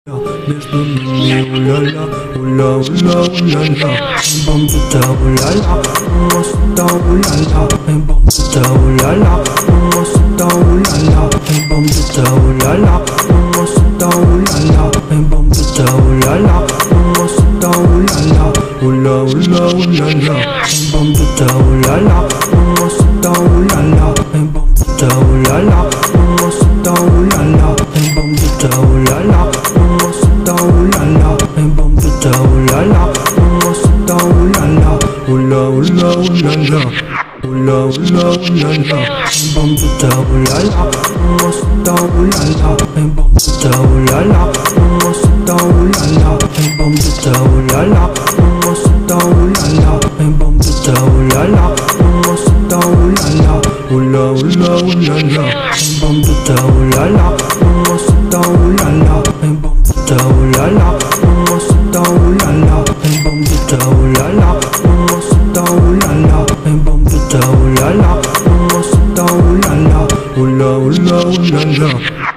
There's the mini ooh la la, ooh la ooh la ooh la la. Bum da ooh la la, must da ooh la la. Bum da ooh la la, must da ooh la la. Bum da ooh la la, must da ooh la la. Bum da ooh la la, must da ooh la la. Ooh la ooh la ooh la la. Bum da ooh la la, must da ooh la la. Bum da ooh la la, must da ooh la la. Bum da ooh la la. Ooh la la, bum da ooh la la, must da ooh la la, ooh la ooh la ooh la la, ooh la ooh la ooh la la, bum da ooh la la, must da ooh la la, bum da ooh la la, must da ooh la la, bum da ooh la la, must da ooh la la, bum da ooh la la, must da ooh la la, ooh la ooh la ooh la la, bum da ooh la la, must da ooh la la, bum da ooh la la, must da ooh la la, bum da ooh la la, must da ooh la la, bum da ooh la la, must da ooh la la, ooh la ooh la ooh la la.